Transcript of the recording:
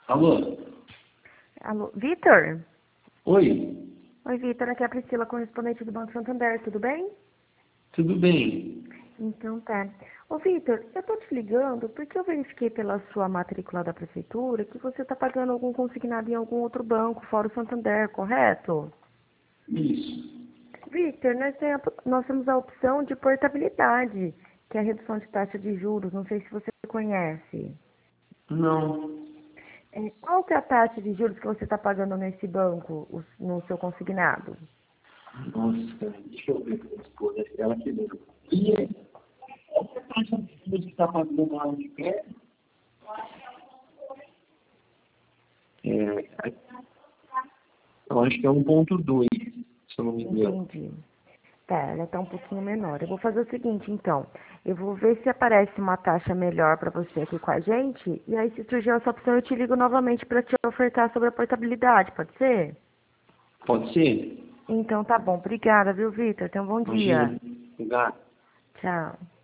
Alô? Alô, Vitor? Oi? Oi, Vitor, aqui é a Priscila, correspondente do Banco Santander, tudo bem? Tudo bem? Então tá. Ô, Vitor, eu tô te ligando porque eu verifiquei pela sua matrícula da prefeitura que você tá pagando algum consignado em algum outro banco, fora o Santander, correto? Isso. Vitor, nós temos a opção de portabilidade, que é a redução de taxa de juros, não sei se você conhece. Não. Qual que é a taxa de juros que você está pagando nesse banco, no seu consignado? Nossa, deixa eu ver com a minha esposa. Ela que lembra. E essa taxa de juros que está pagando lá de crédito? É, eu acho que é 1,2, se eu não me engano. Entendi. Tá, ela está um pouquinho menor. Eu vou fazer o seguinte, então. Eu vou ver se aparece uma taxa melhor para você aqui com a gente. E aí, se surgir essa opção, eu te ligo novamente para te ofertar sobre a portabilidade, pode ser? Pode ser? Então, tá bom. Obrigada, viu, Vitor? Tenha um bom dia. Imagina. Lugar. Tchau.